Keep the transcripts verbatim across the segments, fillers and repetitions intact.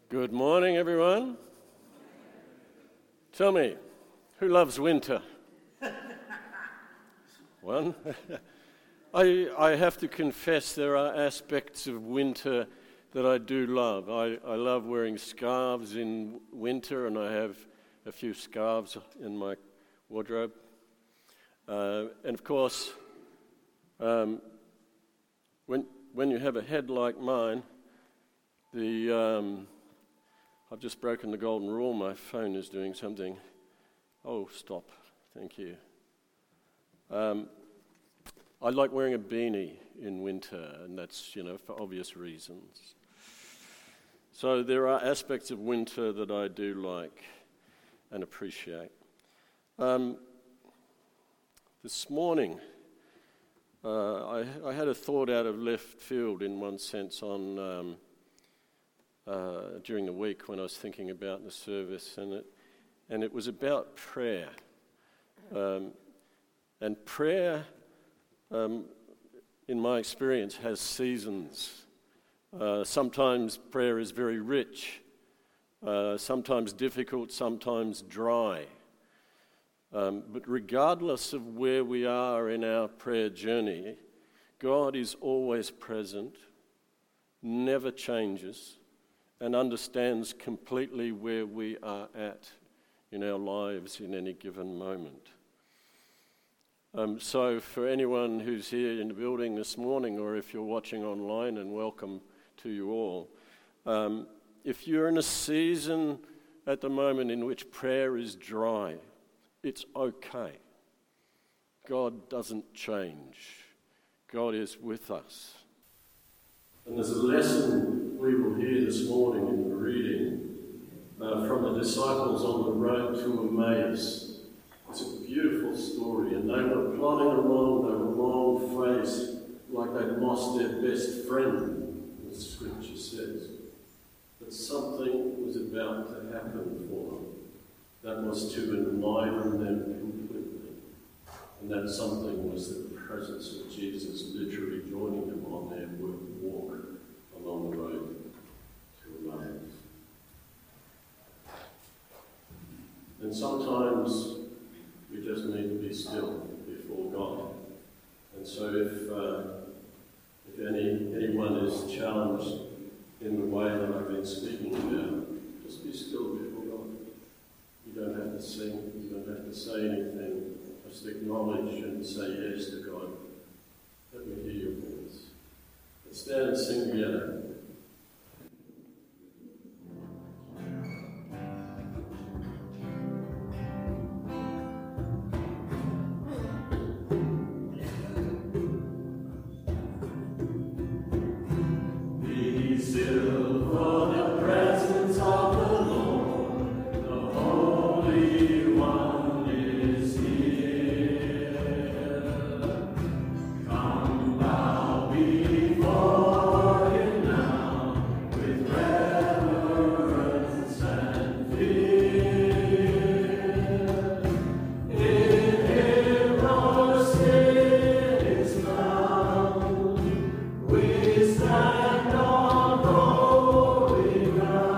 Good morning, everyone. Tell me, who loves winter? One. I, I have to confess there are aspects of winter that I do love. I, I love wearing scarves in winter, and I have a few scarves in my wardrobe. Uh, and of course, um, when when you have a head like mine, the um, I've just broken the golden rule. My phone is doing something. Oh, stop. Thank you. Um, I like wearing a beanie in winter, and that's, you know, for obvious reasons. So there are aspects of winter that I do like and appreciate. Um, this morning, uh, I, I had a thought out of left field in one sense on um, uh, during the week when I was thinking about the service, and it and it was about prayer. Um, and prayer, um, in my experience, has seasons. Uh, sometimes prayer is very rich, uh, sometimes difficult, sometimes dry. Um, but regardless of where we are in our prayer journey, God is always present, never changes, and understands completely where we are at in our lives in any given moment. Um, so for anyone who's here in the building this morning, or if you're watching online, and welcome to you all, um, if you're in a season at the moment in which prayer is dry, it's okay. God doesn't change. God is with us. And there's a lesson we will hear this morning in the reading uh, from the disciples on the road to Emmaus. It's a beautiful story, and they were plodding along, they were long-faced, like they'd lost their best friend, the scripture says. But something was about to happen for them. That was to enliven them completely. And that something was the presence of Jesus literally joining them on their walk along the road to Emmaus. And sometimes we just need to be still before God. And so if uh, if any anyone is challenged in the way that I've been speaking about, just be still before God. You don't have to sing, you don't have to say anything. Just acknowledge and say yes to God. Let me hear your voice. Let's stand and sing together. Stand on holy ground.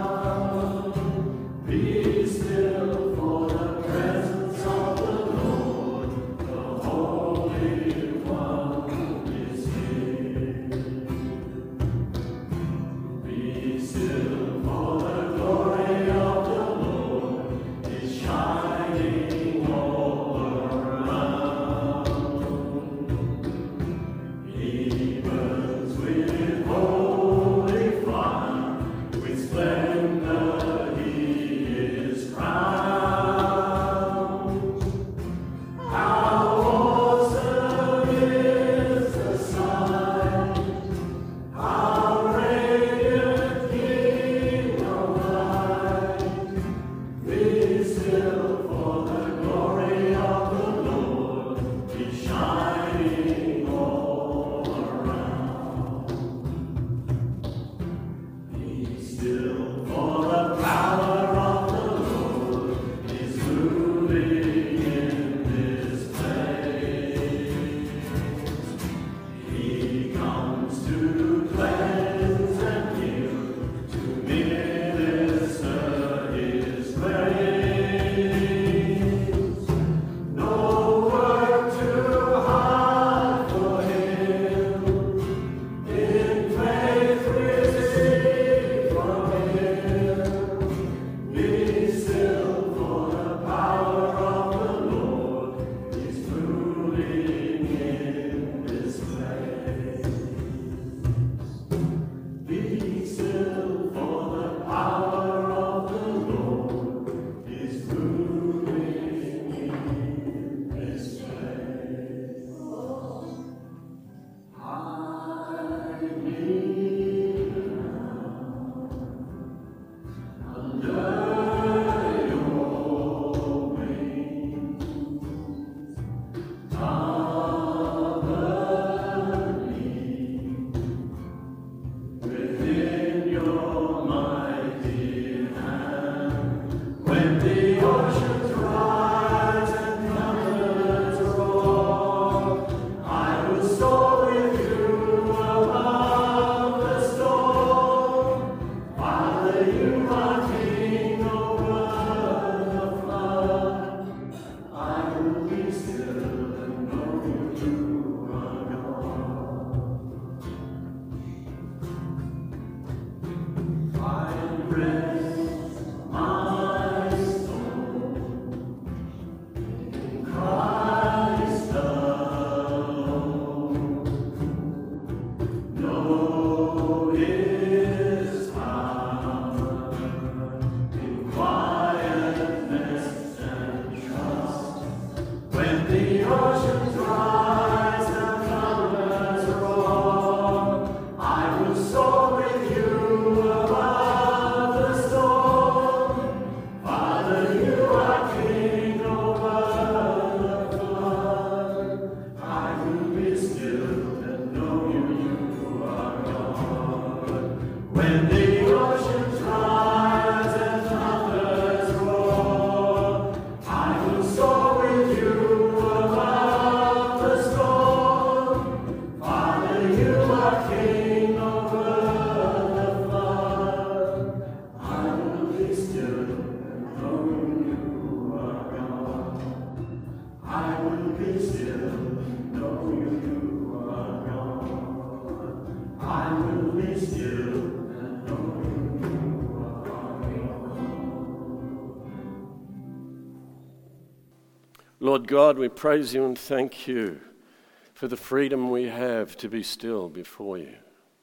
Lord God, we praise you and thank you for the freedom we have to be still before you.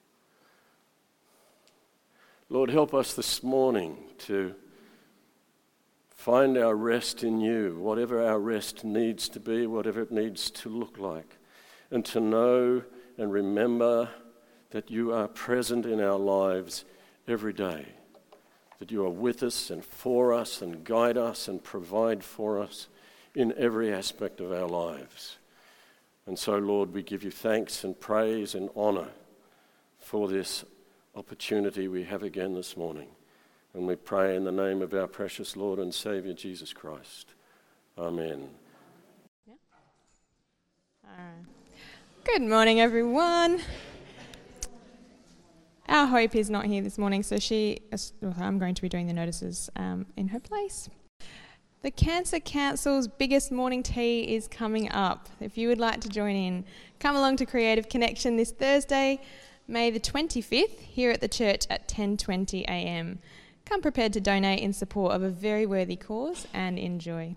Lord, help us this morning to find our rest in you, whatever our rest needs to be, whatever it needs to look like, and to know and remember that you are present in our lives every day, that you are with us and for us and guide us and provide for us in every aspect of our lives. And so, Lord, we give you thanks and praise and honour for this opportunity we have again this morning. And we pray in the name of our precious Lord and Saviour, Jesus Christ. Amen. Yeah. All right. Good morning, everyone. Our Hope is not here this morning, so she. Well, I'm going to be doing the notices um, in her place. The Cancer Council's biggest morning tea is coming up. If you would like to join in, come along to Creative Connection this Thursday, May the twenty-fifth, here at the church at ten twenty a.m. Come prepared to donate in support of a very worthy cause and enjoy.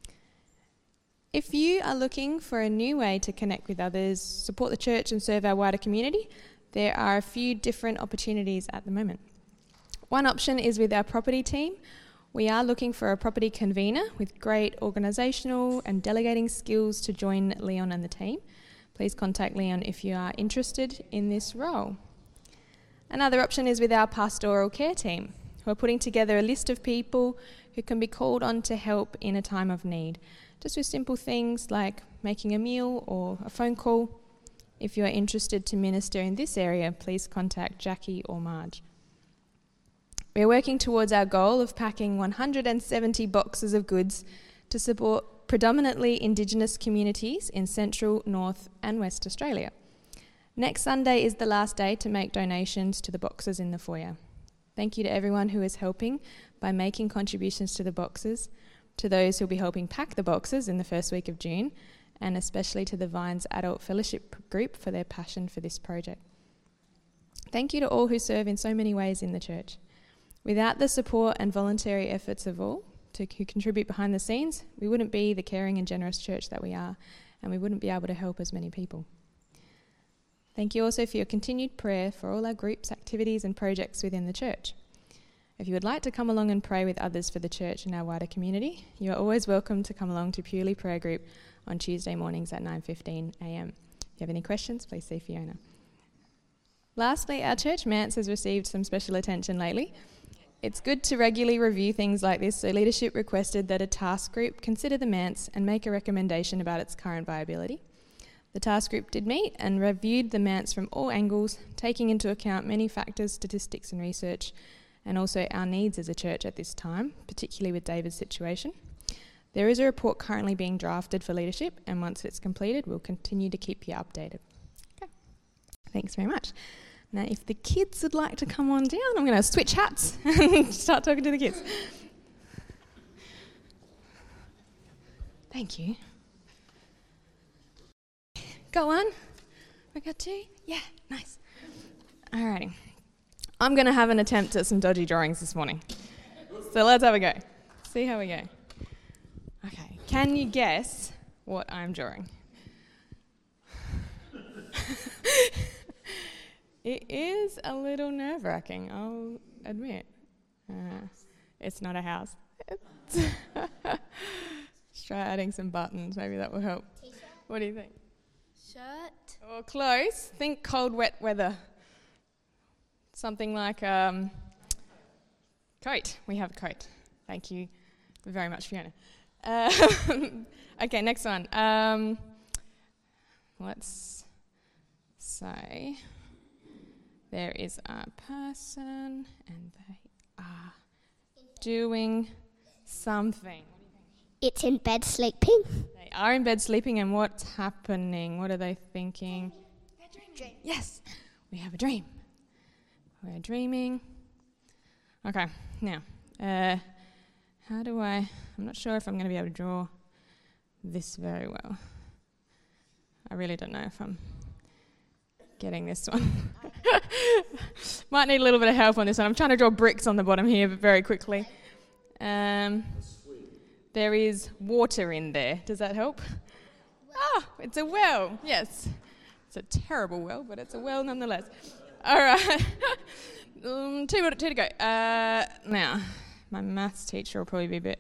If you are looking for a new way to connect with others, support the church and serve our wider community, there are a few different opportunities at the moment. One option is with our property team. We are looking for a property convener with great organisational and delegating skills to join Leon and the team. Please contact Leon if you are interested in this role. Another option is with our pastoral care team, who are putting together a list of people who can be called on to help in a time of need, just with simple things like making a meal or a phone call. If you are interested to minister in this area, please contact Jackie or Marge. We are working towards our goal of packing one hundred seventy boxes of goods to support predominantly Indigenous communities in Central, North and West Australia. Next Sunday is the last day to make donations to the boxes in the foyer. Thank you to everyone who is helping by making contributions to the boxes, to those who will be helping pack the boxes in the first week of June, and especially to the Vines Adult Fellowship Group for their passion for this project. Thank you to all who serve in so many ways in the church. Without the support and voluntary efforts of all to, who contribute behind the scenes, we wouldn't be the caring and generous church that we are, and we wouldn't be able to help as many people. Thank you also for your continued prayer for all our groups, activities and projects within the church. If you would like to come along and pray with others for the church and our wider community, you are always welcome to come along to Purely Prayer Group on Tuesday mornings at nine fifteen a.m. If you have any questions, please see Fiona. Lastly, our church Manse has received some special attention lately. It's good to regularly review things like this, so leadership requested that a task group consider the Manse and make a recommendation about its current viability. The task group did meet and reviewed the Manse from all angles, taking into account many factors, statistics and research, and also our needs as a church at this time, particularly with David's situation. There is a report currently being drafted for leadership, and once it's completed, we'll continue to keep you updated. Okay. Thanks very much. Now, if the kids would like to come on down, I'm going to switch hats and start talking to the kids. Thank you. Go on. We got two? Yeah, nice. Alrighty. I'm going to have an attempt at some dodgy drawings this morning. So let's have a go. See how we go. Okay, can you guess what I'm drawing? It is a little nerve-wracking, I'll admit. Uh, it's not a house. Let's try adding some buttons, maybe that will help. T-shirt. What do you think? Shirt. Or close. Think cold, wet weather. Something like um, coat. We have a coat. Thank you very much, Fiona. Uh, okay, next one. Um, let's say there is a person and they are doing something. It's in bed sleeping. They are in bed sleeping, and what's happening? What are they thinking? Dream. Yes, we have a dream. We're dreaming. Okay, now, uh, how do I... I'm not sure if I'm going to be able to draw this very well. I really don't know if I'm getting this one. Might need a little bit of help on this one. I'm trying to draw bricks on the bottom here, but very quickly. Um, there is water in there. Does that help? Ah, it's a well. Yes. It's a terrible well, but it's a well nonetheless. All right. um, two, two to go. Uh, now, my maths teacher will probably be a bit...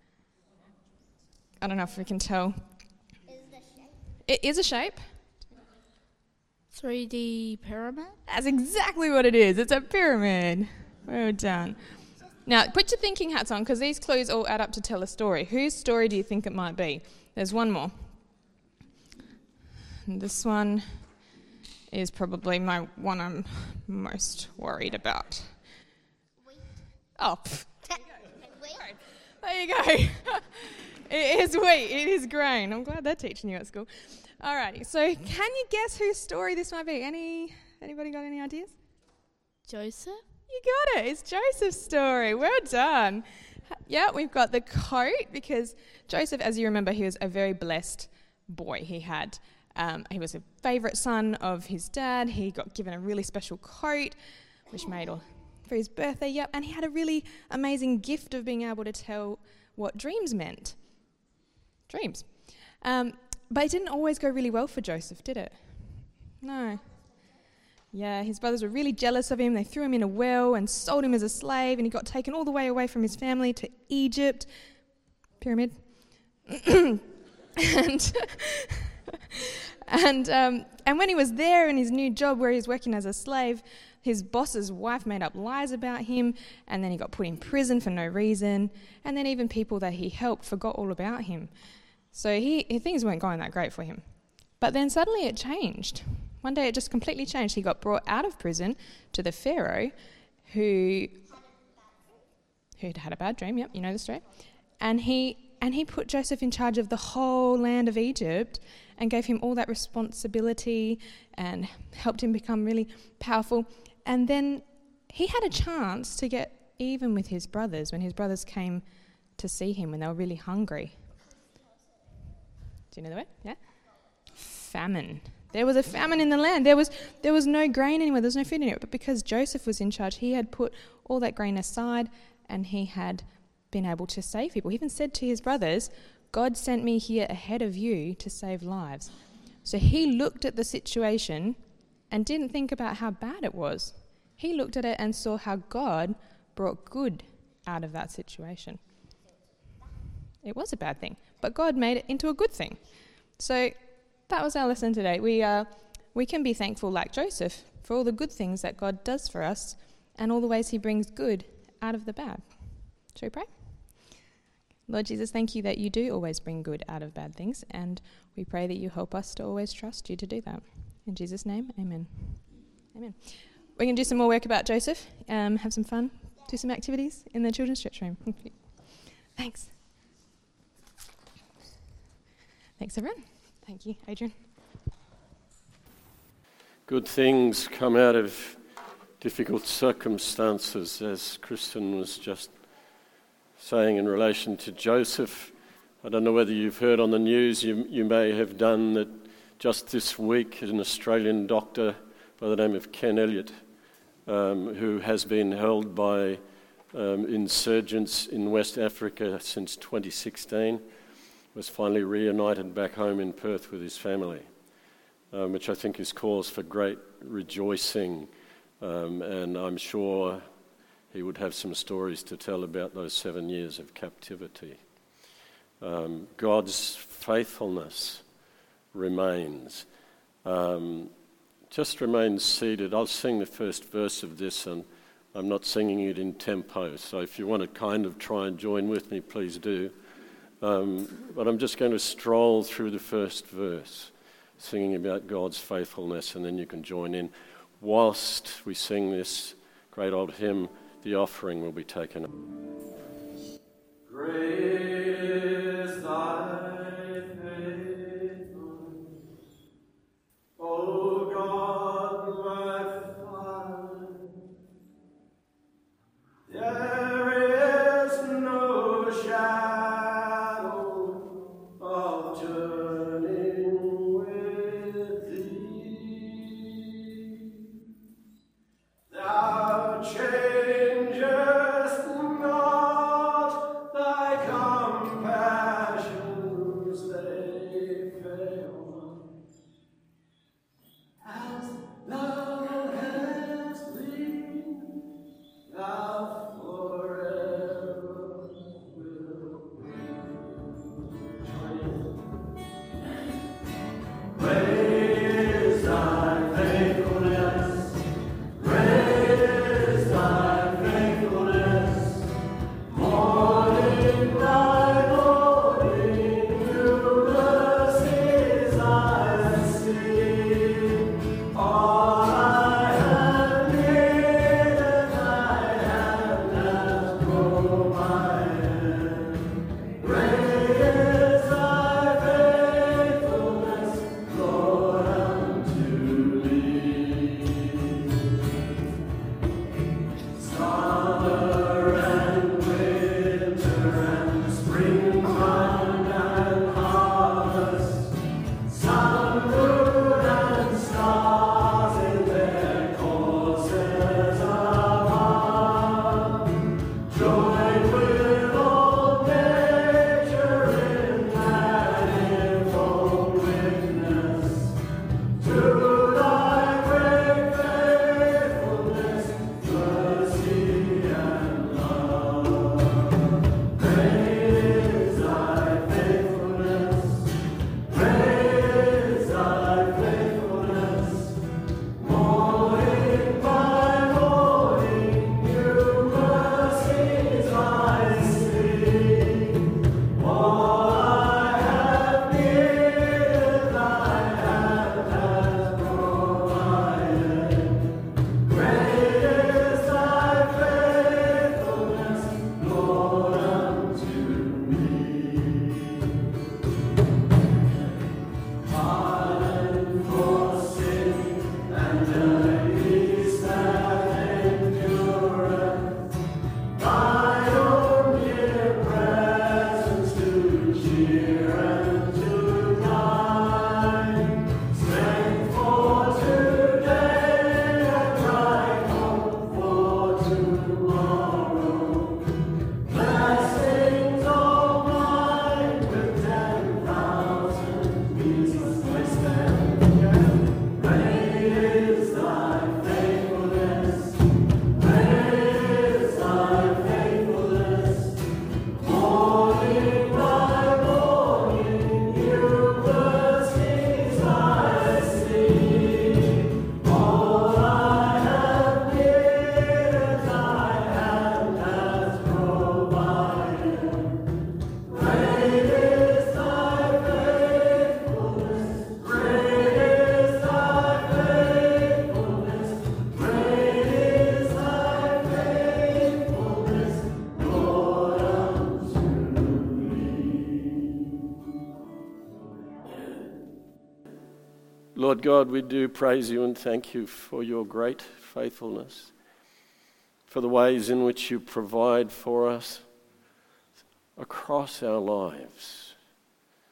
I don't know if we can tell. Is the shape? It is a shape. three D pyramid? That's exactly what it is. It's a pyramid. Well done. Now, put your thinking hats on, because these clues all add up to tell a story. Whose story do you think it might be? There's one more. And this one is probably my one I'm most worried about. Wheat. Oh, pff. Wheat. There you go. It is wheat. It is grain. I'm glad they're teaching you at school. Alrighty. So, can you guess whose story this might be? Any? Anybody got any ideas? Joseph? You got it. It's Joseph's story. Well done. Yeah, we've got the coat, because Joseph, as you remember, he was a very blessed boy. He had, um, he was a favourite son of his dad. He got given a really special coat, which made all for his birthday. Yep, and he had a really amazing gift of being able to tell what dreams meant. Dreams. Um, but it didn't always go really well for Joseph, did it? No. Yeah, his brothers were really jealous of him. They threw him in a well and sold him as a slave, and he got taken all the way away from his family to Egypt. Pyramid. and and, um, and when he was there in his new job where he was working as a slave, his boss's wife made up lies about him, and then he got put in prison for no reason, and then even people that he helped forgot all about him. So he, things weren't going that great for him. But then suddenly it changed. One day it just completely changed. He got brought out of prison to the Pharaoh, who who'd had a bad dream. Yep, you know the story. And he and he put Joseph in charge of the whole land of Egypt and gave him all that responsibility and helped him become really powerful. And then he had a chance to get even with his brothers when his brothers came to see him when they were really hungry. Do you know the way? Yeah? Famine. There was a famine in the land. There was there was no grain anywhere. There was no food anywhere. But because Joseph was in charge, he had put all that grain aside and he had been able to save people. He even said to his brothers, God sent me here ahead of you to save lives. So he looked at the situation and didn't think about how bad it was. He looked at it and saw how God brought good out of that situation. It was a bad thing, but God made it into a good thing. So that was our lesson today. We uh, we can be thankful like Joseph for all the good things that God does for us and all the ways he brings good out of the bad. Shall we pray? Lord Jesus, thank you that you do always bring good out of bad things, and we pray that you help us to always trust you to do that. In Jesus' name, amen. Amen. We're going to do some more work about Joseph, um, have some fun, do some activities in the children's church room. Thanks. Thanks, everyone. Thank you, Adrian. Good things come out of difficult circumstances, as Kristen was just saying in relation to Joseph. I don't know whether you've heard on the news, you, you may have done, that just this week an Australian doctor by the name of Ken Elliott um, who has been held by um, insurgents in West Africa since twenty sixteen, was finally reunited back home in Perth with his family, um, which I think is cause for great rejoicing, um, and I'm sure he would have some stories to tell about those seven years of captivity. Um, God's faithfulness remains. Um, just remain seated. I'll sing the first verse of this, and I'm not singing it in tempo, so if you want to kind of try and join with me, please do. Um, but I'm just going to stroll through the first verse, singing about God's faithfulness, and then you can join in. Whilst we sing this great old hymn, the offering will be taken up. Great is thy faithfulness, O God, my Father. There is no shadow of turning with thee. Thou changest not, thy compassions they fail not. As thou hast been, thou forever will be. Great is thy faithfulness. Great is thy faithfulness. Morning by morning, new mercies I see. All I have needed, thy hand has provided. Great is thy faithfulness, Lord, unto me. Summer and winter and springtime and harvest, sun, moon, and stars in their courses above, join with all nature in manifold witness to thy great faithfulness, mercy and love. Great is thy faithfulness. Great is thy faithfulness. Morning by morning, new mercies I see. All I have needed, thy hand has provided. Great is thy faithfulness, Lord, unto me. Pardon for sin and journeys that endureth, thy own dear presence to cheer and to guide, strength for today and bright hope for tomorrow. Blessings all mine with ten thousand pieces place them again. Great is thy faithfulness. Great is thy faithfulness. Morning by morning, new mercies I see. All I have needed, thy hand has provided. Great is thy faithfulness. Great is thy faithfulness. Great is thy faithfulness, Lord, unto me. Lord God, we do praise you and thank you for your great faithfulness, for the ways in which you provide for us across our lives.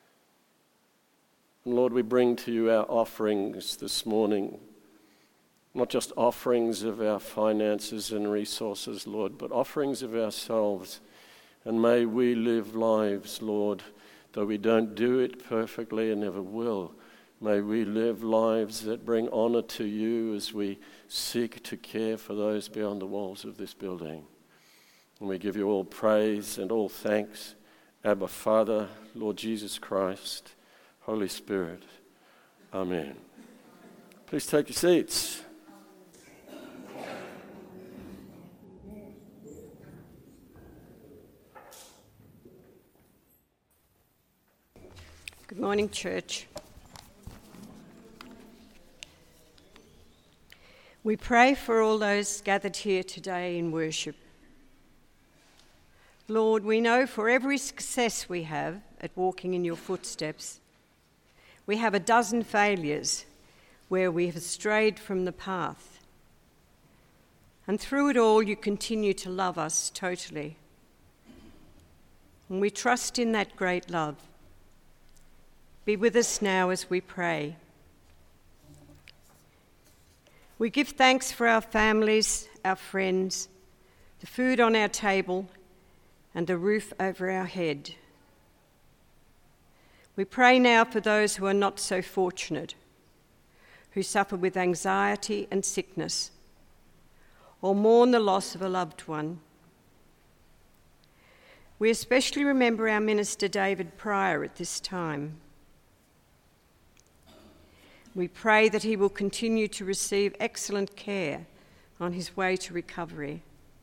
And Lord, we bring to you our offerings this morning, not just offerings of our finances and resources, Lord, but offerings of ourselves. And may we live lives, Lord, though we don't do it perfectly and never will. May we live lives that bring honor to you as we seek to care for those beyond the walls of this building. And we give you all praise and all thanks, Abba Father, Lord Jesus Christ, Holy Spirit. Amen. Please take your seats. Good morning, church. We pray for all those gathered here today in worship. Lord, we know for every success we have at walking in your footsteps, we have a dozen failures where we have strayed from the path. And through it all, you continue to love us totally. And we trust in that great love. Be with us now as we pray. We give thanks for our families, our friends, the food on our table, and the roof over our head. We pray now for those who are not so fortunate, who suffer with anxiety and sickness, or mourn the loss of a loved one. We especially remember our minister David Pryor at this time. We pray that he will continue to receive excellent care on his way to recovery,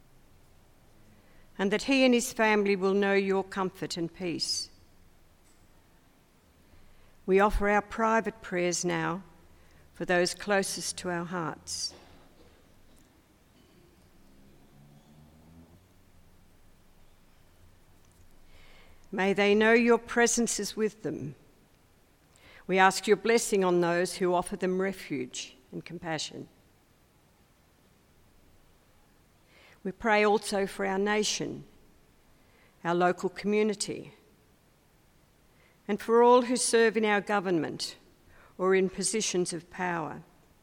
and that he and his family will know your comfort and peace. We offer our private prayers now for those closest to our hearts. May they know your presence is with them. We ask your blessing on those who offer them refuge and compassion. We pray also for our nation, our local community, and for all who serve in our government or in positions of power,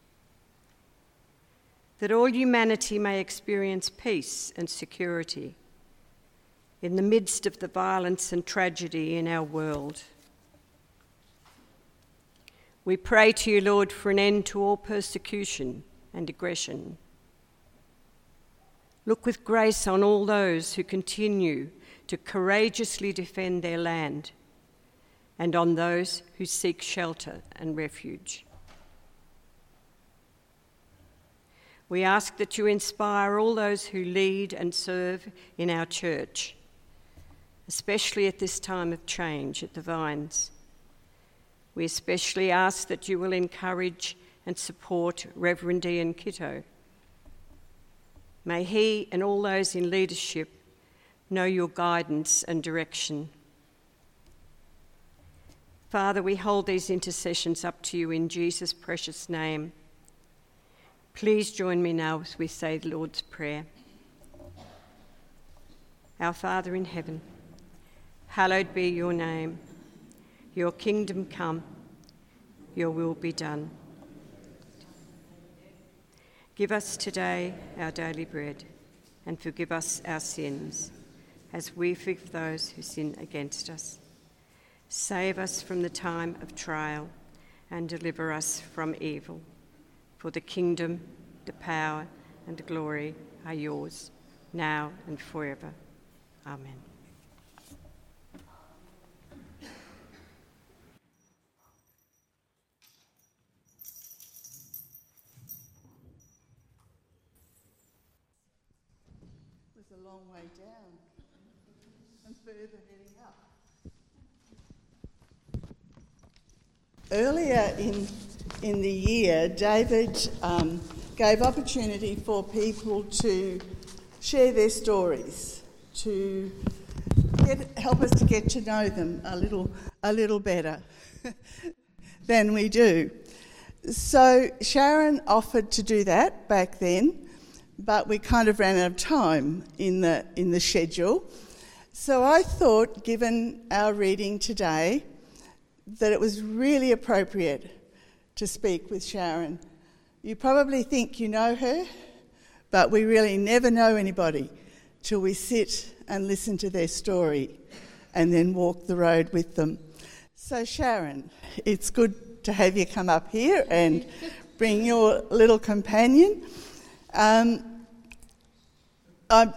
that all humanity may experience peace and security in the midst of the violence and tragedy in our world. We pray to you, Lord, for an end to all persecution and aggression. Look with grace on all those who continue to courageously defend their land, and on those who seek shelter and refuge. We ask that you inspire all those who lead and serve in our church, especially at this time of change at the Vines. We especially ask that you will encourage and support Reverend Ian Kitto. May he and all those in leadership know your guidance and direction. Father, we hold these intercessions up to you in Jesus' precious name. Please join me now as we say the Lord's Prayer. Our Father in heaven, hallowed be your name. Your kingdom come, your will be done. Give us today our daily bread, and forgive us our sins, as we forgive those who sin against us. Save us from the time of trial, and deliver us from evil. For the kingdom, the power, and the glory are yours, now and forever. Amen. A long way down and further heading up. Earlier in in the year, David um, gave opportunity for people to share their stories, to get, help us to get to know them a little a little better than we do. So Sharon offered to do that back then, but we kind of ran out of time in the in the schedule. So I thought, given our reading today, that it was really appropriate to speak with Sharon You probably think you know her, but we really never know anybody till we sit and listen to their story and then walk the road with them. So Sharon, it's good to have you come up here and bring your little companion. Um, I,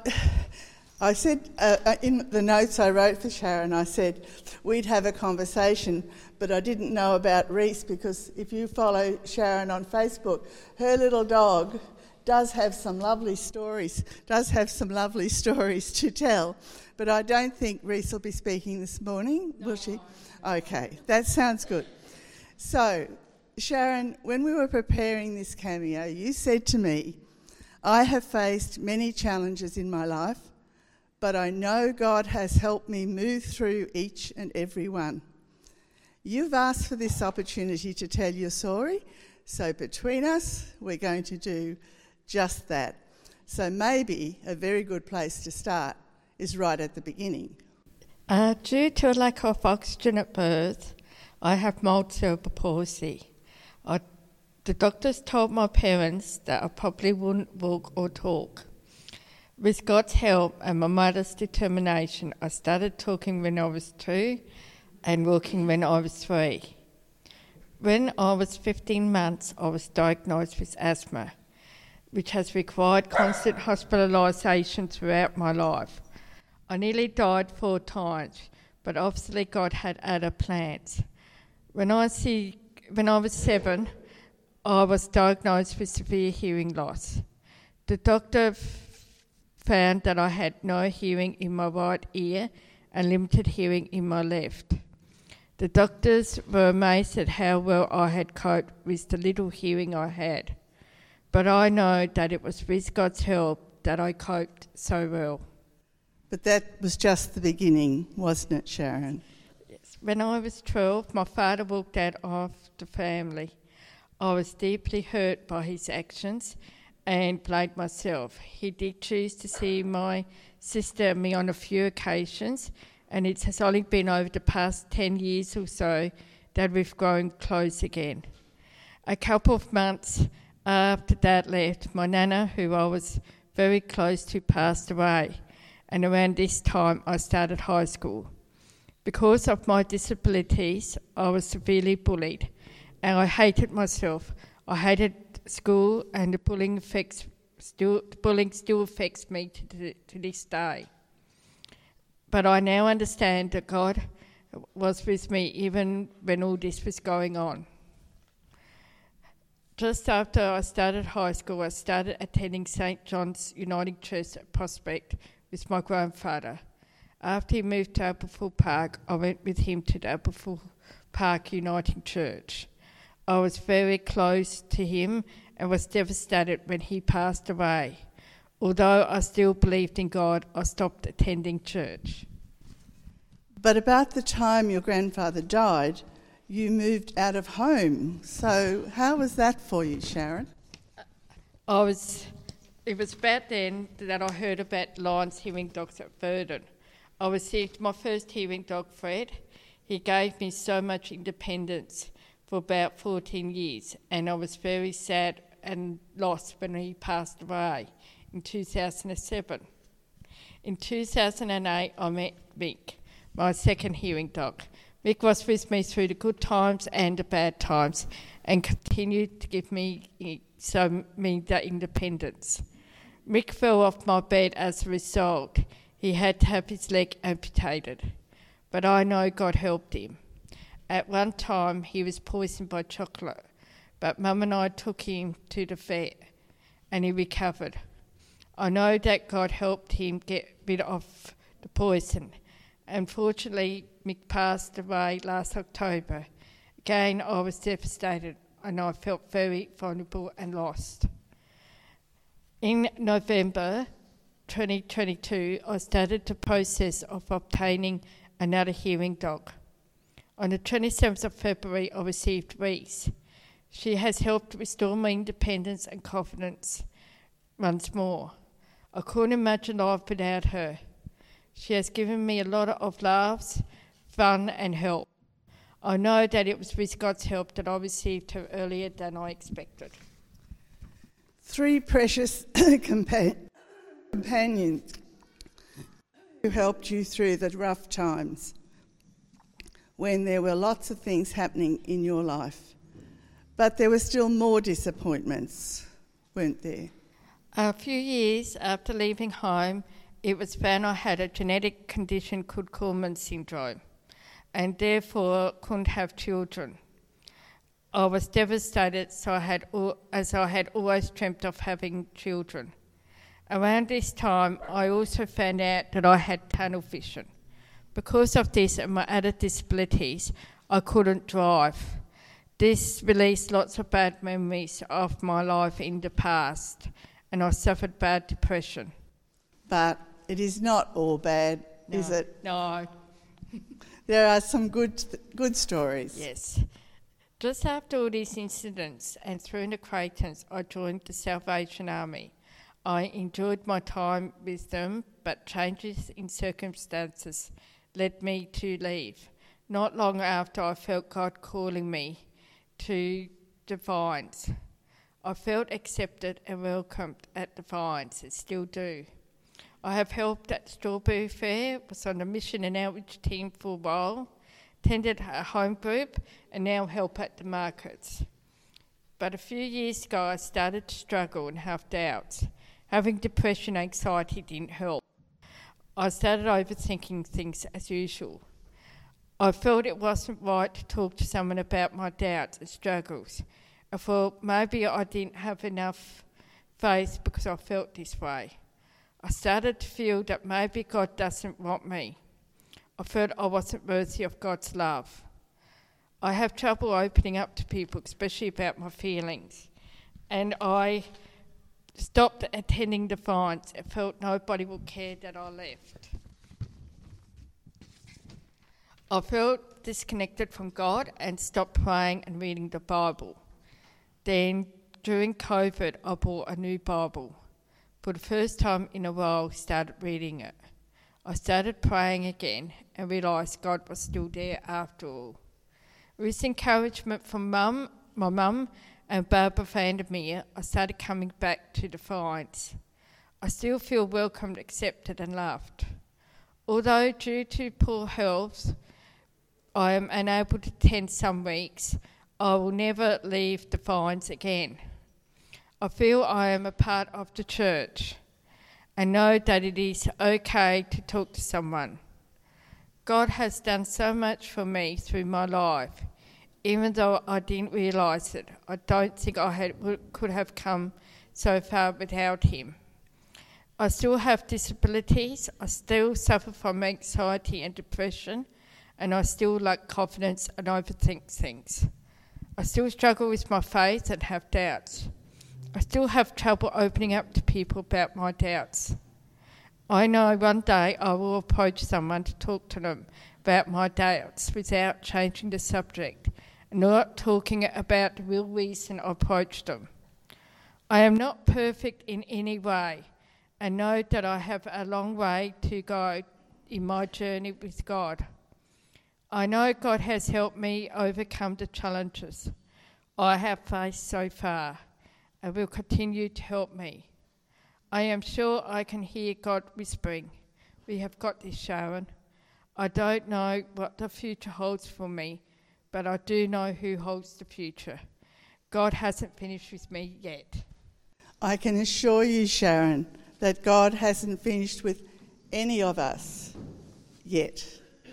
I said uh, in the notes I wrote for Sharon, I said we'd have a conversation, but I didn't know about Reese, because if you follow Sharon on Facebook, her little dog does have some lovely stories, does have some lovely stories to tell. But I don't think Reese will be speaking this morning, will she? Okay, that sounds good. So, Sharon, when we were preparing this cameo, you said to me, I have faced many challenges in my life, but I know God has helped me move through each and every one. You've asked for this opportunity to tell your story, so between us, we're going to do just that. So maybe a very good place to start is right at the beginning. Uh, due to a lack of oxygen at birth, I have mild cerebral palsy. I, the doctors told my parents that I probably wouldn't walk or talk. With God's help and my mother's determination, I started talking when I was two and walking when I was three. When I was fifteen months, I was diagnosed with asthma, which has required constant hospitalisation throughout my life. I nearly died four times, but obviously God had other plans. When I see, when I was seven, I was diagnosed with severe hearing loss. The doctor f- found that I had no hearing in my right ear and limited hearing in my left. The doctors were amazed at how well I had coped with the little hearing I had. But I know that it was with God's help that I coped so well. But that was just the beginning, wasn't it, Sharon? Yes. When I was twelve, my father walked out of the family. I was deeply hurt by his actions and blamed myself. He did choose to see my sister and me on a few occasions, and it has only been over the past ten years or so that we've grown close again. A couple of months after Dad left, my nana, who I was very close to, passed away, and around this time I started high school. Because of my disabilities, I was severely bullied, and I hated myself. I hated school, and the bullying affects still the bullying still affects me to, to, to this day. But I now understand that God was with me even when all this was going on. Just after I started high school, I started attending Saint John's Uniting Church at Prospect with my grandfather. After he moved to Appleful Park, I went with him to the Appleful Park Uniting Church. I was very close to him and was devastated when he passed away. Although I still believed in God, I stopped attending church. But about the time your grandfather died, you moved out of home. So how was that for you, Sharon? I was. It was about then that I heard about Lions hearing dogs at Verdon. I received my first hearing dog, Fred. He gave me so much independence for about fourteen years, and I was very sad and lost when he passed away in two thousand seven. In two thousand eight, I met Mick, my second hearing dog. Mick was with me through the good times and the bad times, and continued to give me so me the independence. Mick fell off my bed as a result. He had to have his leg amputated, but I know God helped him. At one time, he was poisoned by chocolate, but Mum and I took him to the vet, and he recovered. I know that God helped him get rid of the poison. Unfortunately, Mick passed away last October. Again, I was devastated, and I felt very vulnerable and lost. In November twenty twenty-two, I started the process of obtaining another hearing dog. On the twenty-seventh of February, I received Reese. She has helped restore my independence and confidence once more. I couldn't imagine life without her. She has given me a lot of laughs, fun and help. I know that it was with God's help that I received her earlier than I expected. three precious compa- companions who helped you through the rough times when there were lots of things happening in your life. But there were still more disappointments, weren't there? A few years after leaving home, it was found I had a genetic condition called Kallmann syndrome and therefore couldn't have children. I was devastated, so I had, as I had always dreamt of having children. Around this time, I also found out that I had tunnel vision. Because of this and my other disabilities, I couldn't drive. This released lots of bad memories of my life in the past, and I suffered bad depression. But it is not all bad, No, is it? No. There are some good good stories. Yes. Just after all these incidents and through the Cratons, I joined the Salvation Army. I enjoyed my time with them, but changes in circumstances led me to leave. Not long after, I felt God calling me to the Vines. I felt accepted and welcomed at the Vines, and still do. I have helped at Strawberry Fair, was on the mission and outreach team for a while, attended a home group, and now help at the markets. But a few years ago, I started to struggle and have doubts. Having depression and anxiety didn't help. I started overthinking things as usual. I felt it wasn't right to talk to someone about my doubts and struggles. I thought maybe I didn't have enough faith because I felt this way. I started to feel that maybe God doesn't want me. I felt I wasn't worthy of God's love. I have trouble opening up to people, especially about my feelings. And I stopped attending the Vines and felt nobody would care that I left. I felt disconnected from God and stopped praying and reading the Bible. Then, during COVID, I bought a new Bible. For the first time in a while, I started reading it. I started praying again and realised God was still there after all. With encouragement from mum, my mum and Barbara Vandermeer, I started coming back to the Vines. I still feel welcomed, accepted and loved. Although due to poor health, I am unable to attend some weeks, I will never leave the Vines again. I feel I am a part of the church and know that it is okay to talk to someone. God has done so much for me through my life. Even though I didn't realise it, I don't think I had, could have come so far without him. I still have disabilities, I still suffer from anxiety and depression, and I still lack confidence and overthink things. I still struggle with my faith and have doubts. I still have trouble opening up to people about my doubts. I know one day I will approach someone to talk to them about my doubts without changing the subject and not talking about the real reason I approached them. I am not perfect in any way and know that I have a long way to go in my journey with God. I know God has helped me overcome the challenges I have faced so far and will continue to help me. I am sure I can hear God whispering, "We have got this, Sharon." I don't know what the future holds for me, but I do know who holds the future. God hasn't finished with me yet. I can assure you, Sharon, that God hasn't finished with any of us yet.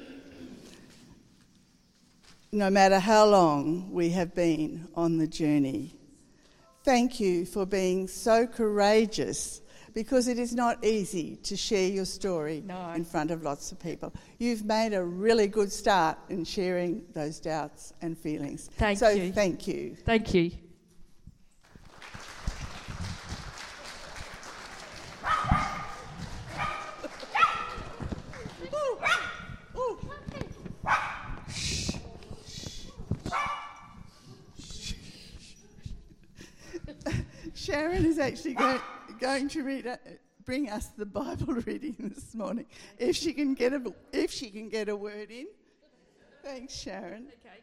No matter how long we have been on the journey. Thank you for being so courageous, because it is not easy to share your story No. in front of lots of people. You've made a really good start in sharing those doubts and feelings. Thank so you. thank you. Thank you. Sharon is actually going, going to read, a, bring us the Bible reading this morning, if she can get a if she can get a word in. Thanks, Sharon. Okay.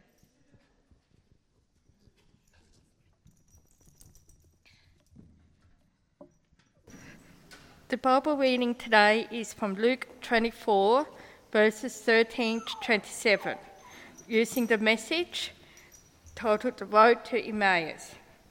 The Bible reading today is from Luke twenty-four, verses thirteen to twenty-seven, using the message titled The Road to Emmaus.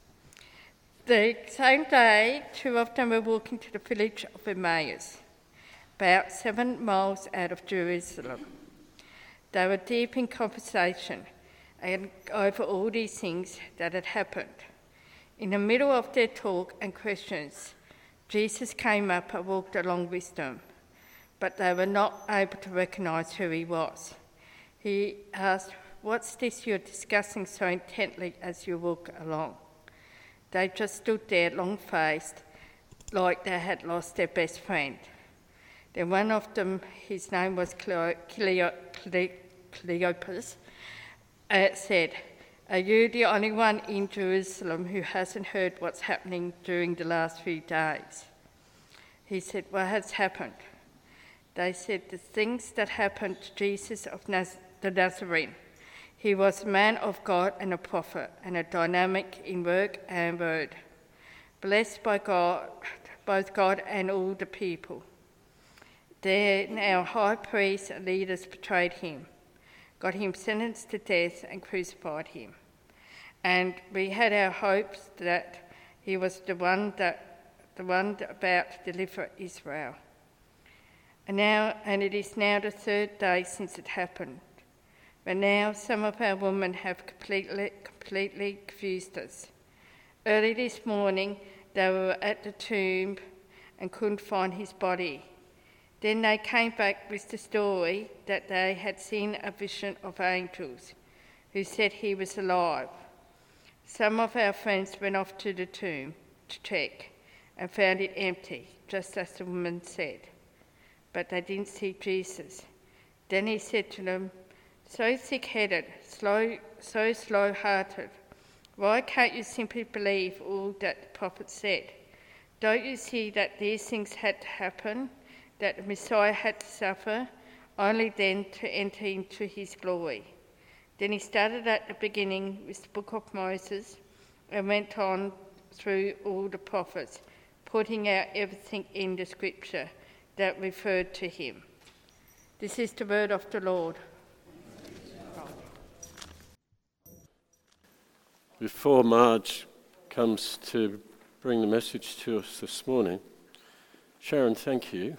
The same day, two of them were walking to the village of Emmaus, about seven miles out of Jerusalem. They were deep in conversation and over all these things that had happened. In the middle of their talk and questions, Jesus came up and walked along with them, but they were not able to recognise who he was. He asked, "What's this you're discussing so intently as you walk along?" They just stood there long-faced, like they had lost their best friend. Then one of them, his name was Cleo- Cleo- Cle- Cleopas, uh, said, "Are you the only one in Jerusalem who hasn't heard what's happening during the last few days?" He said, "What has happened?" They said, "The things that happened to Jesus of Naz- the Nazarene. He was a man of God and a prophet, and a dynamic in work and word, blessed by God, both God and all the people. Then our high priests and leaders betrayed him, got him sentenced to death and crucified him. And we had our hopes that he was the one that the one about to deliver Israel. And now, and it is now the third day since it happened. But now some of our women have completely, completely confused us. Early this morning, they were at the tomb and couldn't find his body. Then they came back with the story that they had seen a vision of angels who said he was alive. Some of our friends went off to the tomb to check and found it empty, just as the woman said. But they didn't see Jesus. Then he said to them, 'So thick-headed, slow, so slow-hearted, why can't you simply believe all that the prophet said? Don't you see that these things had to happen, that the Messiah had to suffer, only then to enter into his glory?' Then he started at the beginning with the book of Moses and went on through all the prophets, putting out everything in the scripture that referred to him." This is the word of the Lord. Before Marge comes to bring the message to us this morning, Sharon, thank you.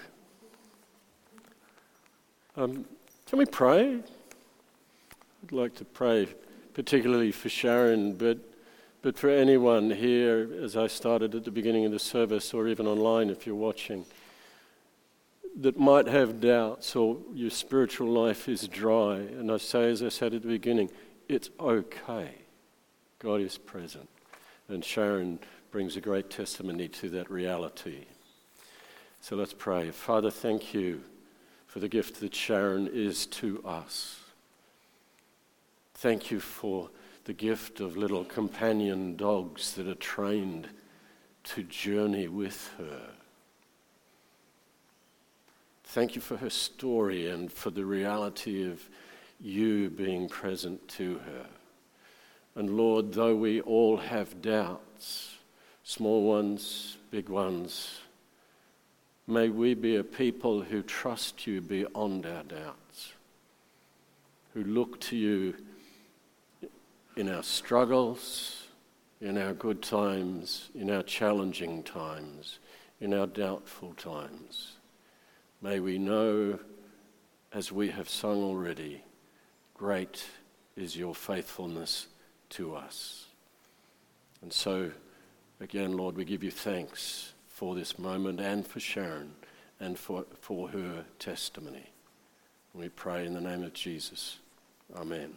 Um, can we pray? I'd like to pray particularly for Sharon, but but for anyone here, as I started at the beginning of the service, or even online if you're watching, that might have doubts or your spiritual life is dry. And I say, as I said at the beginning, it's okay. God is present. And Sharon brings a great testimony to that reality. So let's pray. Father, thank you for the gift that Sharon is to us. Thank you for the gift of little companion dogs that are trained to journey with her. Thank you for her story and for the reality of you being present to her. And Lord, though we all have doubts, small ones, big ones, may we be a people who trust you beyond our doubts, who look to you in our struggles, in our good times, in our challenging times, in our doubtful times. May we know, as we have sung already, great is your faithfulness to us. And so, again, Lord, we give you thanks for this moment and for Sharon and for, for her testimony. And we pray in the name of Jesus. Amen.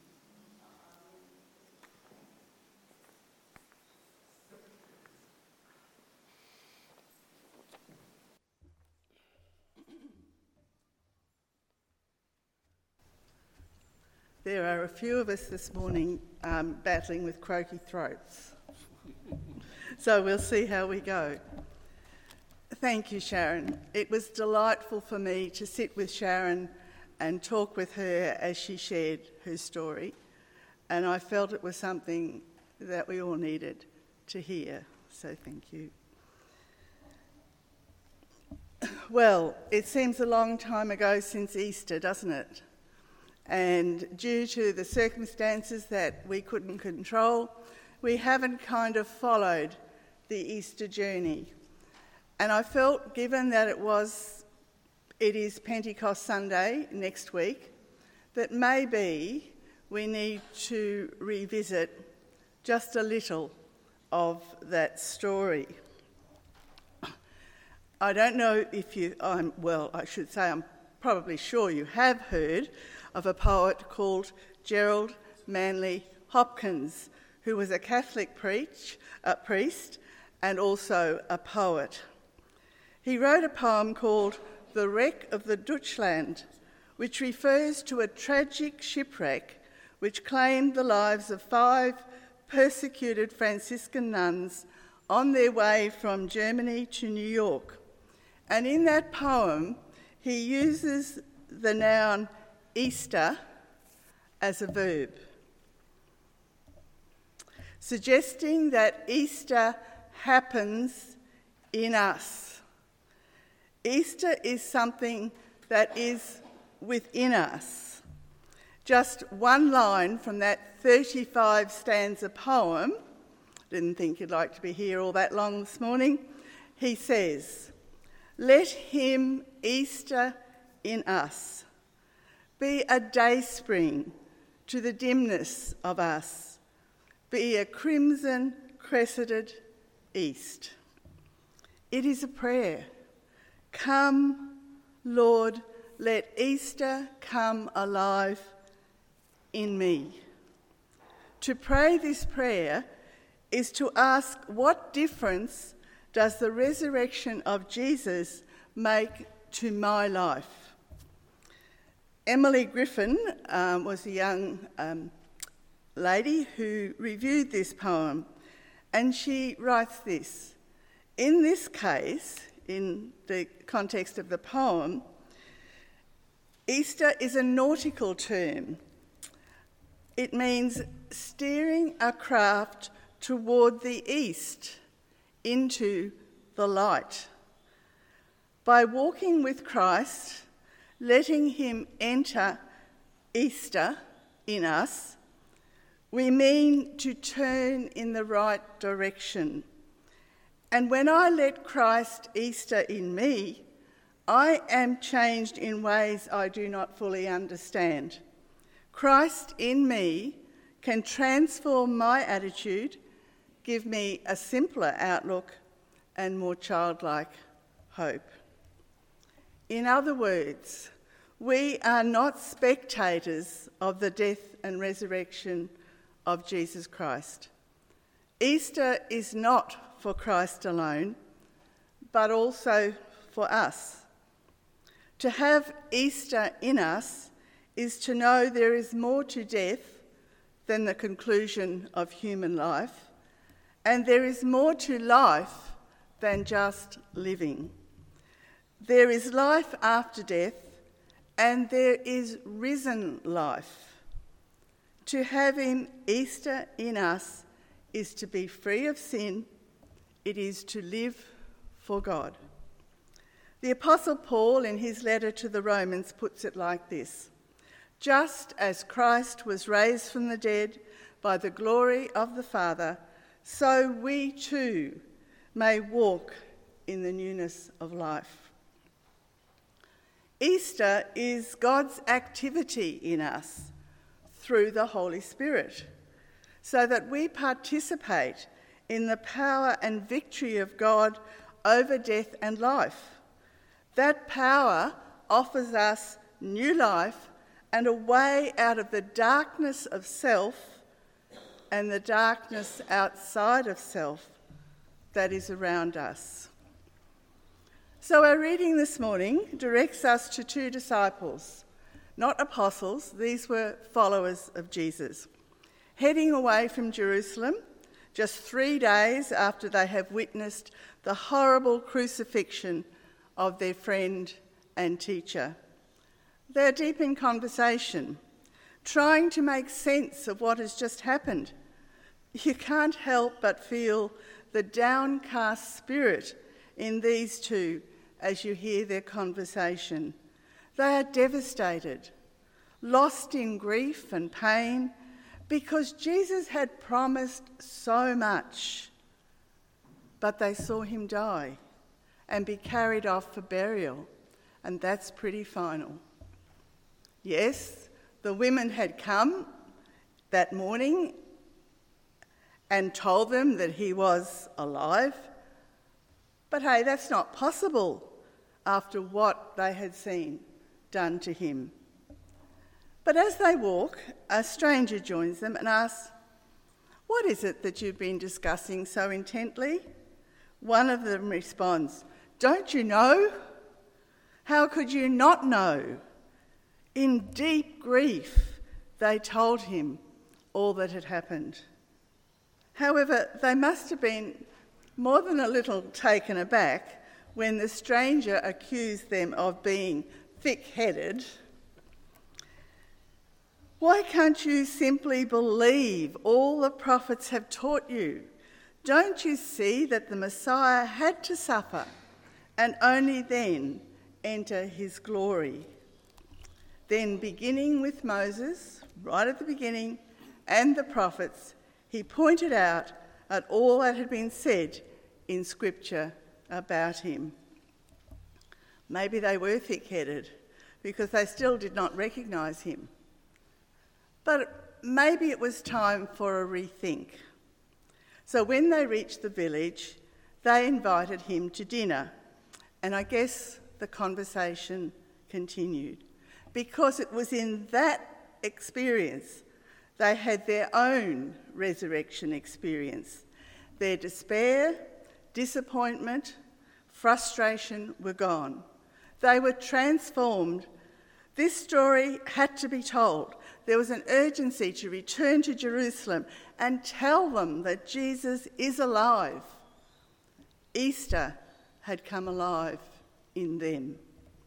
There are a few of us this morning um, battling with croaky throats. So we'll see how we go. Thank you, Sharon. It was delightful for me to sit with Sharon and talk with her as she shared her story. And I felt it was something that we all needed to hear. So thank you. Well, it seems a long time ago since Easter, doesn't it? And due to the circumstances that we couldn't control, we haven't kind of followed the Easter journey. And I felt, given that it was, it is Pentecost Sunday next week, that maybe we need to revisit just a little of that story. I don't know if you, I'm, well, I should say I'm probably sure you have heard of a poet called Gerald Manley Hopkins, who was a Catholic preach, a priest and also a poet. He wrote a poem called The Wreck of the Deutschland, which refers to a tragic shipwreck which claimed the lives of five persecuted Franciscan nuns on their way from Germany to New York. And in that poem, he uses the noun Easter as a verb, suggesting that Easter happens in us. Easter is something that is within us. Just one line from that thirty-five stanza poem, didn't think you'd like to be here all that long this morning, he says, "Let him, Easter in us, be a dayspring to the dimness of us, be a crimson crescented east." It is a prayer. Come, Lord, let Easter come alive in me. To pray this prayer is to ask, what difference does the resurrection of Jesus make to my life? Emily Griffin um, was a young um, lady who reviewed this poem, and she writes this. In this case, in the context of the poem, Easter is a nautical term. It means steering a craft toward the east, into the light. By walking with Christ, letting him enter Easter in us, we mean to turn in the right direction. And when I let Christ Easter in me, I am changed in ways I do not fully understand. Christ in me can transform my attitude, give me a simpler outlook and more childlike hope. In other words, we are not spectators of the death and resurrection of Jesus Christ. Easter is not for Christ alone, but also for us. To have Easter in us is to know there is more to death than the conclusion of human life, and there is more to life than just living. There is life after death, and there is risen life. To have him Easter in us is to be free of sin. It is to live for God. The Apostle Paul, in his letter to the Romans, puts it like this: just as Christ was raised from the dead by the glory of the Father, so we too may walk in the newness of life. Easter is God's activity in us through the Holy Spirit, so that we participate in the power and victory of God over death and life. That power offers us new life and a way out of the darkness of self and the darkness outside of self that is around us. So our reading this morning directs us to two disciples, not apostles, these were followers of Jesus, heading away from Jerusalem just three days after they have witnessed the horrible crucifixion of their friend and teacher. They're deep in conversation, trying to make sense of what has just happened. You can't help but feel the downcast spirit in these two as you hear their conversation. They are devastated, lost in grief and pain, because Jesus had promised so much. But they saw him die and be carried off for burial, and that's pretty final. Yes, the women had come that morning and told them that he was alive, but hey, that's not possible after what they had seen done to him. But as they walk, a stranger joins them and asks, "What is it that you've been discussing so intently?" One of them responds, "Don't you know? How could you not know?" In deep grief, they told him all that had happened. However, they must have been more than a little taken aback when the stranger accused them of being thick-headed. "Why can't you simply believe all the prophets have taught you? Don't you see that the Messiah had to suffer and only then enter his glory?" Then, beginning with Moses, right at the beginning, and the prophets, he pointed out at all that had been said in Scripture about him. Maybe they were thick-headed because they still did not recognise him. But maybe it was time for a rethink. So when they reached the village, they invited him to dinner, and I guess the conversation continued, because it was in that experience they had their own resurrection experience. Their despair, disappointment, frustration were gone. They were transformed. This story had to be told. There was an urgency to return to Jerusalem and tell them that Jesus is alive. Easter had come alive in them.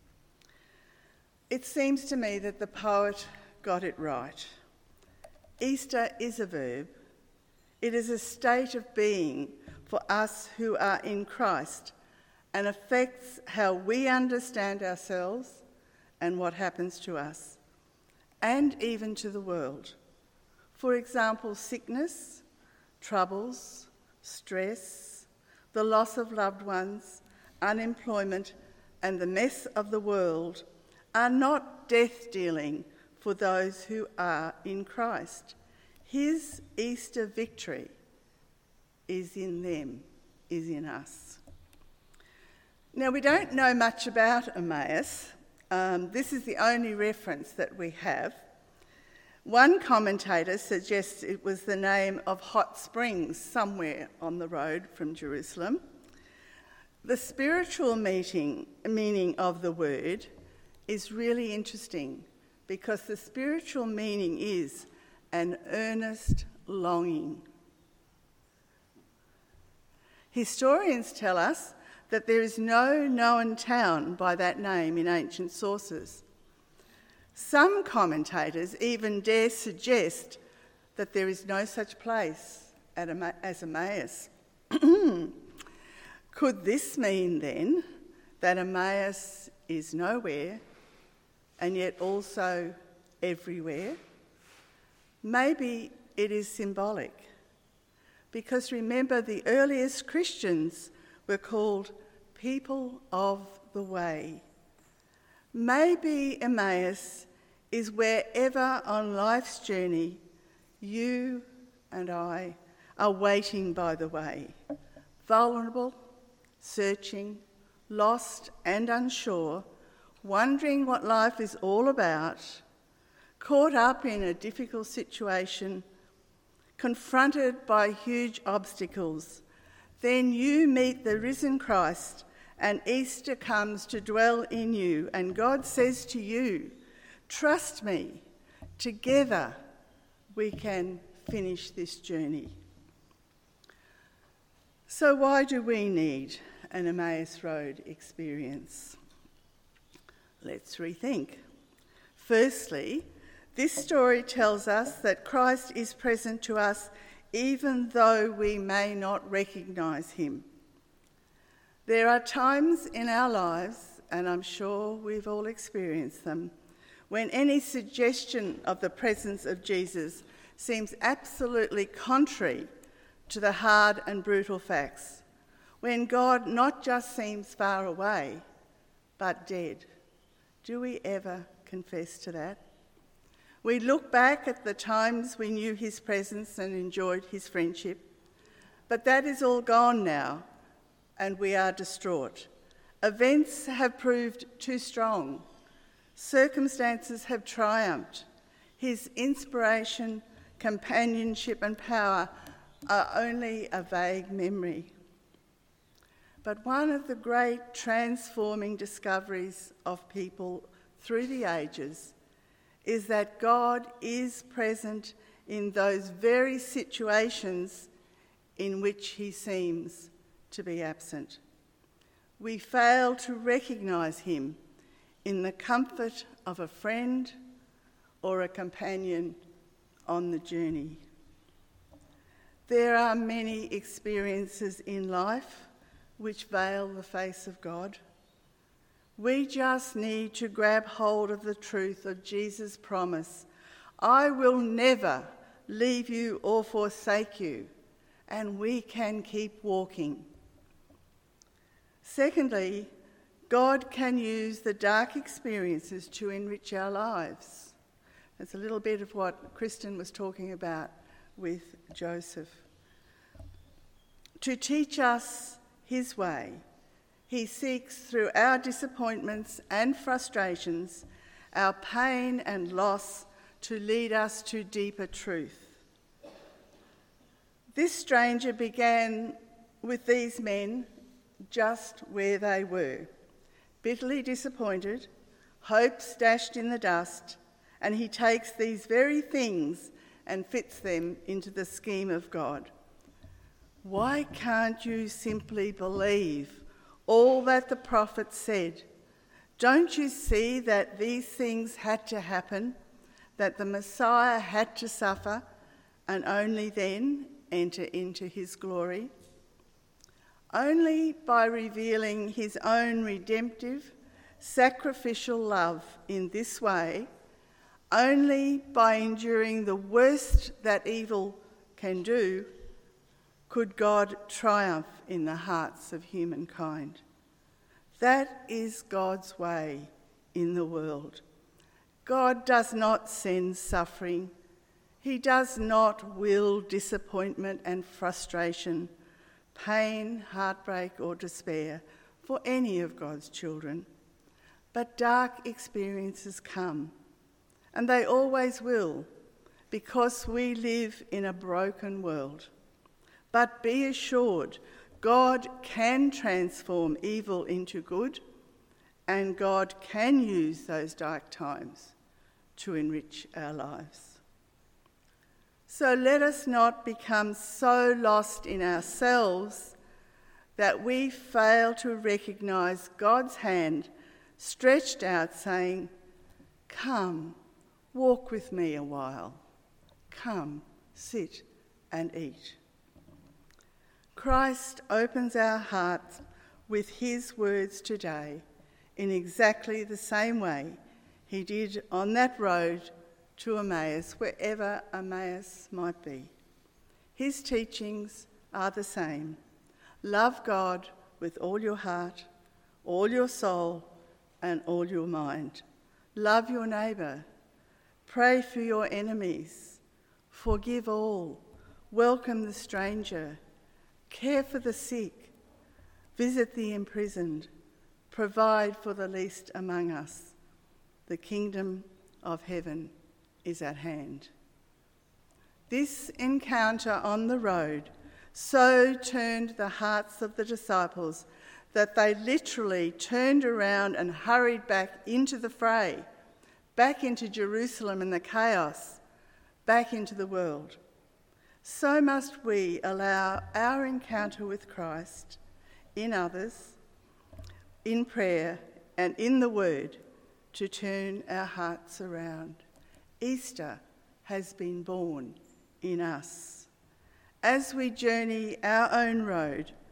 It seems to me that the poet got it right. Easter is a verb. It is a state of being for us who are in Christ and affects how we understand ourselves and what happens to us, and even to the world. For example, sickness, troubles, stress, the loss of loved ones, unemployment, and the mess of the world are not death-dealing for those who are in Christ. His Easter victory is in them, is in us. Now, we don't know much about Emmaus. Um, this is the only reference that we have. One commentator suggests it was the name of hot springs somewhere on the road from Jerusalem. The spiritual meaning, meaning of the word is really interesting, because the spiritual meaning is an earnest longing. Historians tell us that there is no known town by that name in ancient sources. Some commentators even dare suggest that there is no such place as Emmaus. Could this mean then that Emmaus is nowhere and yet also everywhere? Maybe it is symbolic, because remember, the earliest Christians were called people of the way. Maybe Emmaus is wherever on life's journey you and I are waiting by the way, vulnerable, searching, lost and unsure, wondering what life is all about, caught up in a difficult situation, confronted by huge obstacles. Then you meet the risen Christ, and Easter comes to dwell in you, and God says to you, "Trust me, together we can finish this journey." So why do we need an Emmaus Road experience? Let's rethink. Firstly, this story tells us that Christ is present to us even though we may not recognise him. There are times in our lives, and I'm sure we've all experienced them, when any suggestion of the presence of Jesus seems absolutely contrary to the hard and brutal facts, when God not just seems far away, but dead. Do we ever confess to that? We look back at the times we knew his presence and enjoyed his friendship, but that is all gone now, and we are distraught. Events have proved too strong. Circumstances have triumphed. His inspiration, companionship and power are only a vague memory. But one of the great transforming discoveries of people through the ages is that God is present in those very situations in which he seems to be absent. We fail to recognise him in the comfort of a friend or a companion on the journey. There are many experiences in life which veil the face of God. We just need to grab hold of the truth of Jesus' promise, I will never leave you or forsake you, and we can keep walking. Secondly, God can use the dark experiences to enrich our lives. That's a little bit of what Kristen was talking about with Joseph. To teach us his way, he seeks through our disappointments and frustrations, our pain and loss, to lead us to deeper truth. This stranger began with these men just where they were, bitterly disappointed, hopes dashed in the dust, and he takes these very things and fits them into the scheme of God. Why can't you simply believe all that the prophet said? Don't you see that these things had to happen, that the Messiah had to suffer, and only then enter into his glory? Only by revealing his own redemptive, sacrificial love in this way, only by enduring the worst that evil can do, could God triumph in the hearts of humankind. That is God's way in the world. God does not send suffering. He does not will disappointment and frustration, pain, heartbreak or despair for any of God's children. But dark experiences come, and they always will, because we live in a broken world. But be assured, God can transform evil into good, and God can use those dark times to enrich our lives. So let us not become so lost in ourselves that we fail to recognise God's hand stretched out saying, come, walk with me a while. Come, sit and eat. Christ opens our hearts with his words today in exactly the same way he did on that road to Emmaus, wherever Emmaus might be. His teachings are the same. Love God with all your heart, all your soul, and all your mind. Love your neighbour. Pray for your enemies. Forgive all. Welcome the stranger. Care for the sick. Visit the imprisoned. Provide for the least among us. The kingdom of heaven is at hand. This encounter on the road so turned the hearts of the disciples that they literally turned around and hurried back into the fray, back into Jerusalem and the chaos, back into the world. So must we allow our encounter with Christ in others, in prayer and in the Word to turn our hearts around. Easter has been born in us. As we journey our own road,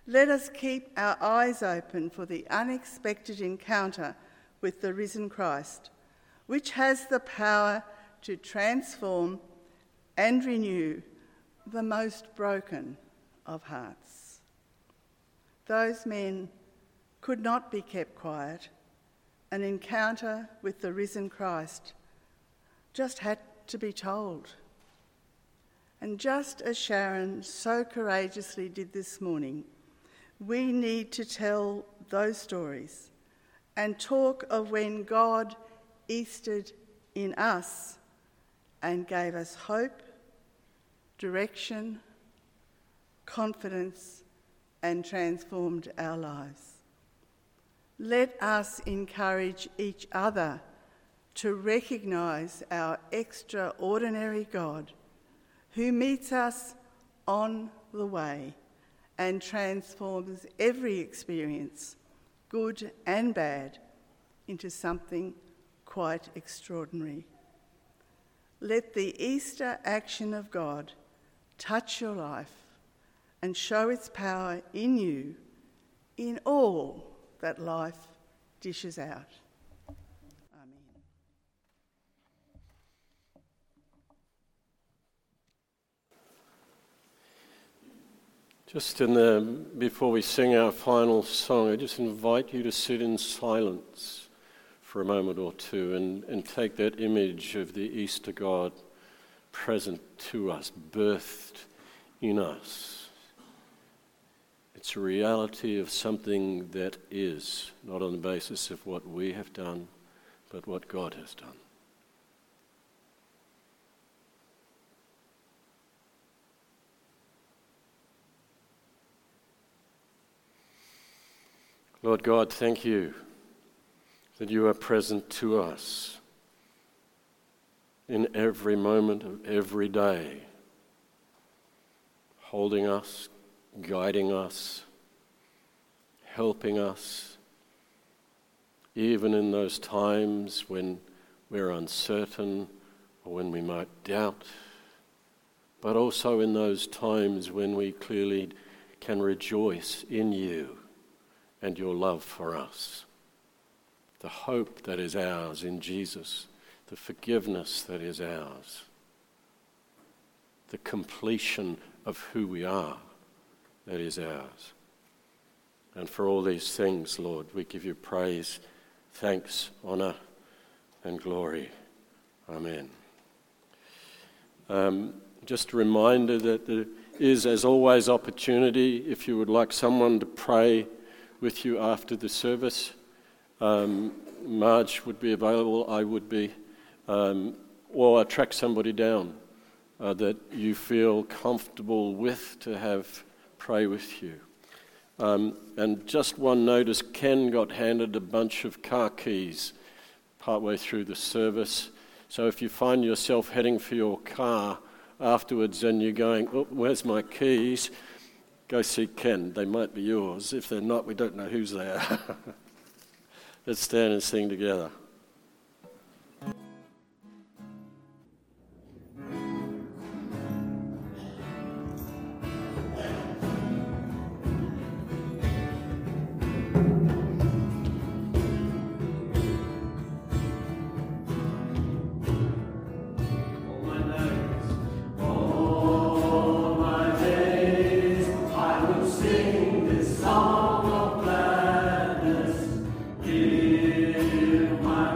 Let us keep our eyes open for the unexpected encounter with the risen Christ, which has the power to transform and renew the most broken of hearts. Those men could not be kept quiet. An encounter with the risen Christ just had to be told. And just as Sharon so courageously did this morning, we need to tell those stories and talk of when God Eastered in us and gave us hope, direction, confidence, and transformed our lives. Let us encourage each other to recognise our extraordinary God who meets us on the way and transforms every experience, good and bad, into something quite extraordinary. Let the Easter action of God touch your life and show its power in you in all that life dishes out. Amen. Just in the, before we sing our final song, I just invite you to sit in silence for a moment or two and, and take that image of the Easter God present to us, birthed in us. It's a reality of something that is, not on the basis of what we have done, but what God has done. Lord God, thank you that you are present to us in every moment of every day, holding us, guiding us, helping us, even in those times when we're uncertain or when we might doubt, but also in those times when we clearly can rejoice in you and your love for us. The hope that is ours in Jesus, the forgiveness that is ours, the completion of who we are that is ours. And for all these things, Lord, we give you praise, thanks, honour and glory. Amen. Um, just a reminder that there is, as always, opportunity if you would like someone to pray with you after the service. Um, Marge would be available, I would be, um, or I track somebody down uh, that you feel comfortable with to have pray with you. Um, and just one notice, Ken got handed a bunch of car keys partway through the service. So if you find yourself heading for your car afterwards and you're going, oh, where's my keys? Go see Ken, they might be yours. If they're not, we don't know whose they are. Let's stand and sing together. Song of gladness, give my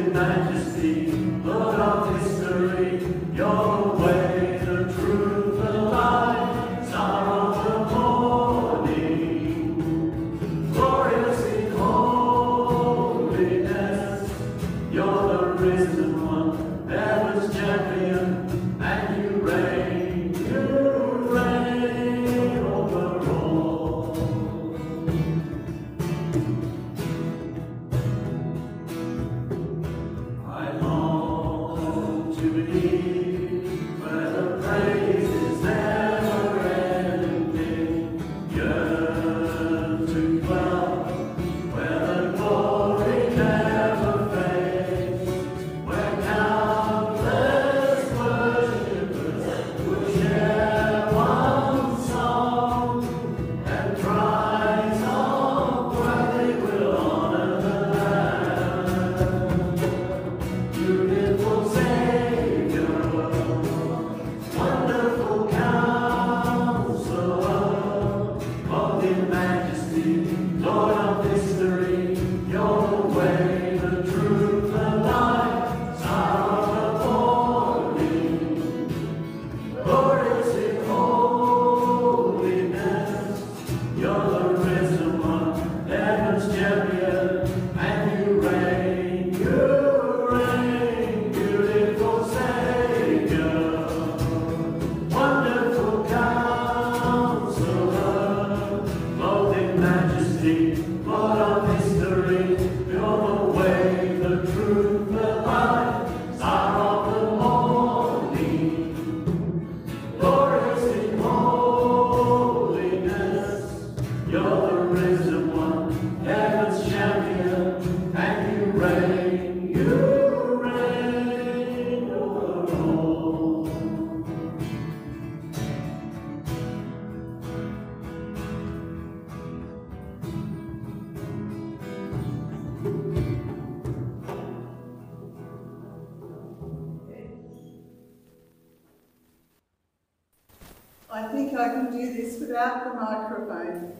I think I can do this without the microphone.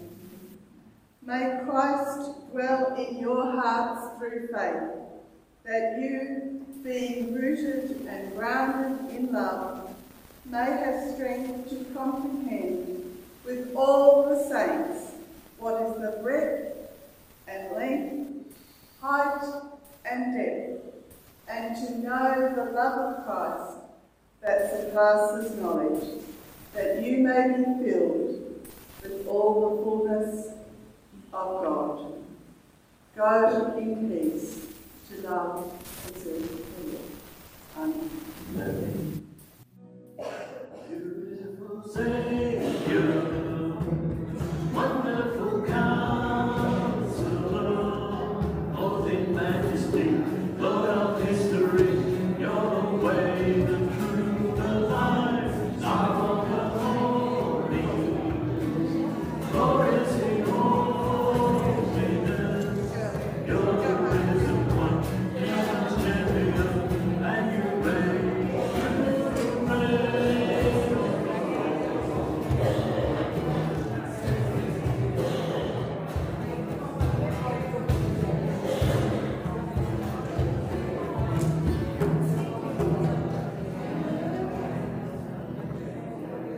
May Christ dwell in your hearts through faith, that you, being rooted and grounded in love, may have strength to comprehend with all the saints what is the breadth and length, height and depth, and to know the love of Christ that surpasses knowledge, that you may be filled with all the fullness of God. Go in peace to love